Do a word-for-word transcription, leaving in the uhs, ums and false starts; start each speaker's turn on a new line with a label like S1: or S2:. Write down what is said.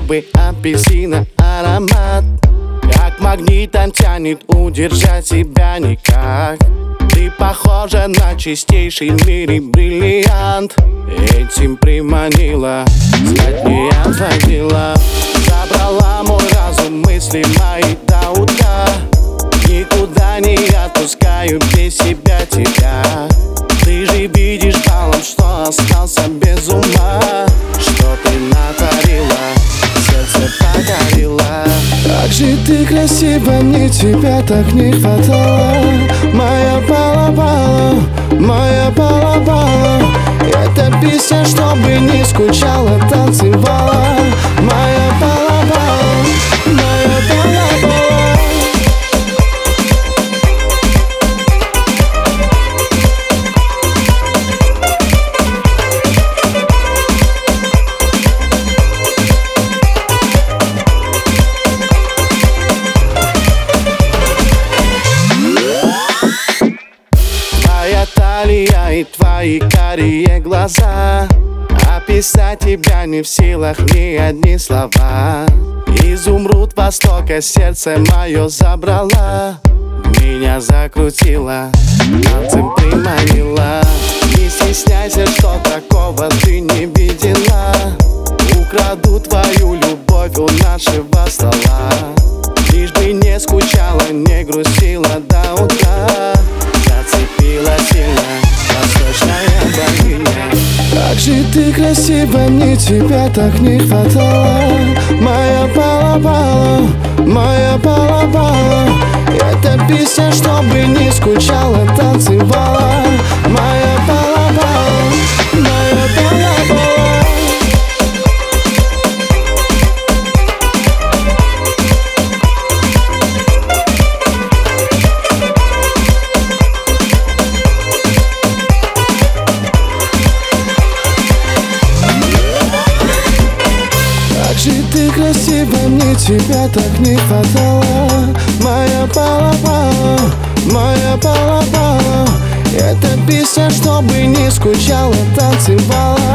S1: губы, апельсина аромат. Как магнитом тянет, удержать себя никак. Ты похожа на чистейший в мире бриллиант. Этим приманила, знать не отводила. Забрала мой разум, мысли мои до утра. Никуда не отпускаю без себя тебя. Ты же видишь балом, что остался без ума. Что ты натворила, сердце покорила.
S2: Как же ты красива, мне тебя так не хватало. Моя балабала, моя балабала. Эта песня, чтобы не скучала, танцевала. Моя балабала, моя балабала.
S1: Твоя талия и твои карие глаза. Описать тебя не в силах ни одни слова. Изумруд востока сердце мое забрала. Меня закрутила, танцем приманила. Не стесняйся, что такого ты не видела. Украду твою любовь у нашего стола. Лишь бы не скучала, не грустила до утра. Зацепила сильно, восточная богиня.
S2: Как же ты красива, мне тебя так не хватало. Моя балабала, моя балабала. Эта песня, чтобы не скучала, танцевала. Моя балабала, моя балабала. Как же ты красива, мне тебя так не хватало. Моя балабала, моя балабала. Эта песня, чтобы не скучала, танцевала.